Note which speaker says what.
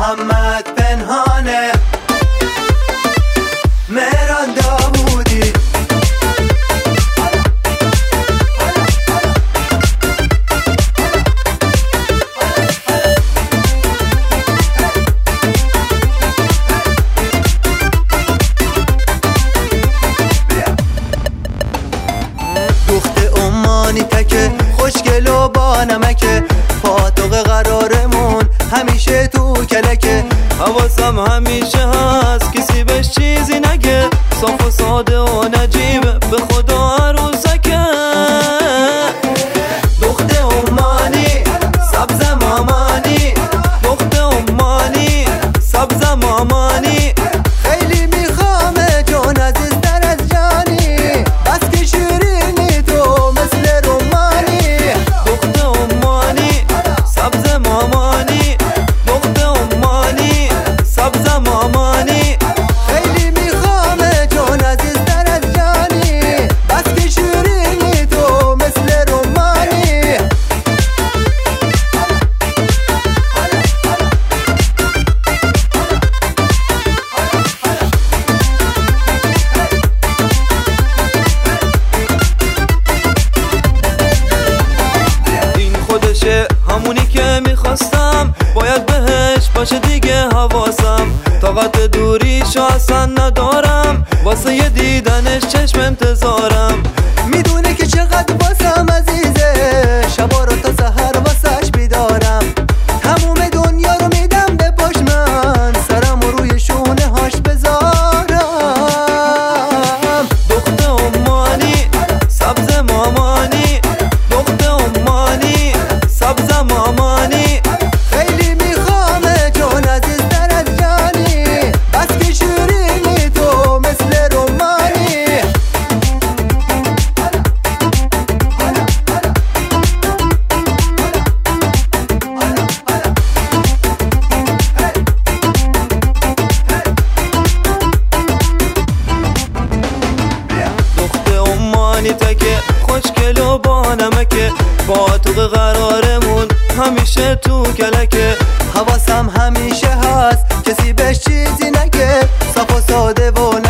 Speaker 1: محمد پنهانه، مهران داوودی. دخت عمانی تکه خوشگل و با نمکه، پاتوق قرارمون همیشه تو کلکه.
Speaker 2: حواسم همیشه هست کسی بهش چیزی نگه، صاف و ساده و نجیبه به خدا عروسکه.
Speaker 1: دخت عمانی سبز مامانی،
Speaker 2: دخت عمانی سبز مامانی،
Speaker 1: خیلی میخوامه جون عزیزتر از جانی، بس که شیرینی تو مثل رمانی.
Speaker 2: دخت عمانی سبز مامانی، دخت عمانی سبز مامانی،
Speaker 1: خیلی میخوامه جون عزیزتر از جانی، بس که شیرینی تو مثل رمانی.
Speaker 2: این خودشه همونی که میخواستم، باید بهش باشه دیگه حواسم. طاقت دوریشو اصلا ندارم، واسه یه دیدنش چشم انتظارم.
Speaker 1: میدونه که چقدر واسم عزیزه، شبا رو تا سحر واسش بیدارم. تموم دنیا رو میدم به پاش، من سرم رو روی شونه هاش بذارم.
Speaker 2: دخت عمانی سبز مامانی، دخت عمانی سبز مامانی،
Speaker 1: خیلی میخوامه جون عزیزتر از جانی، بس که شیرینی تو مثل رمانی.
Speaker 2: دخت عمانی تکه خوشگل و با نمکه، پاتوق قرارمون همیشه تو کلکه.
Speaker 1: حواسم همیشه هست کسی بهش چیزی نگه، صاف و ساده و